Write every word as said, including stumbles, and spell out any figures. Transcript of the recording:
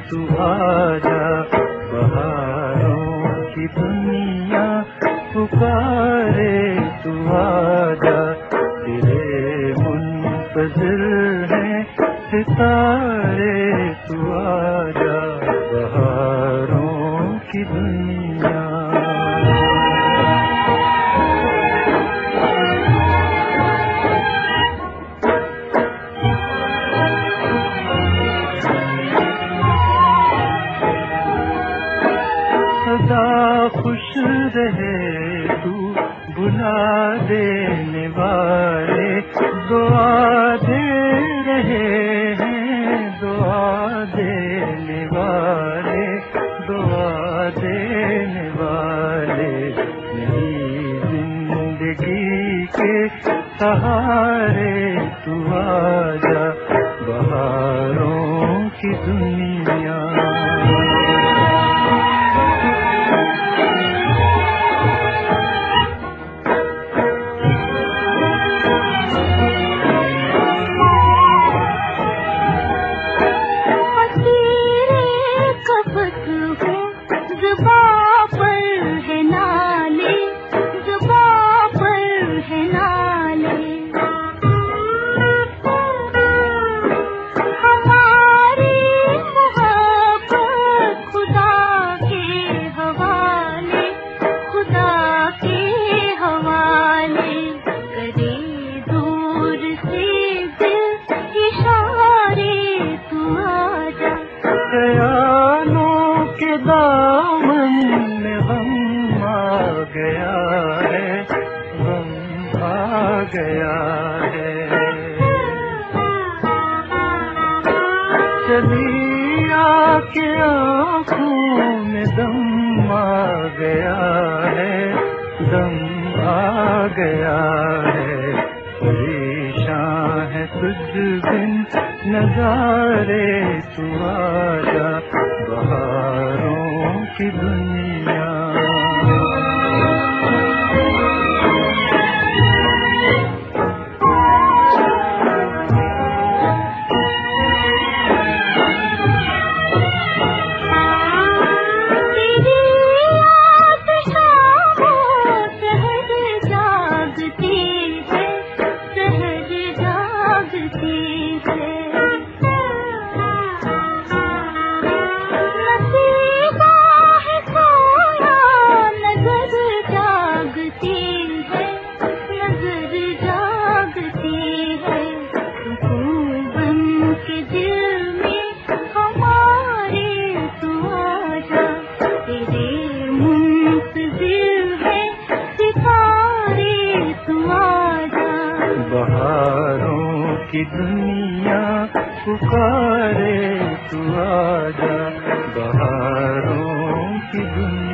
तू आजा, बहारों की दुनिया पुकारे तू आजा, तेरे मुंतज़िर हैं सितारे तू आजा, बहारों की दुनिया। सदा खुश रहे तू बुला देने वाले, दुआ दे रहे हैं दुआ देने वाले, दुआ देने वाले, मेरी जिंदगी के सहारे तू आजा, बहारों की दुनिया। ख्यालों के दामन में गम आ गया है, गम आ गया है, चली आके आँखों में दम आ गया है, दम आ गया है, परेशान है तुझ बिन नजारे तू आजा, बहारों की दुनिया। बहारों की दुनिया पुकारे तू आजा, बहारों की दुनिया।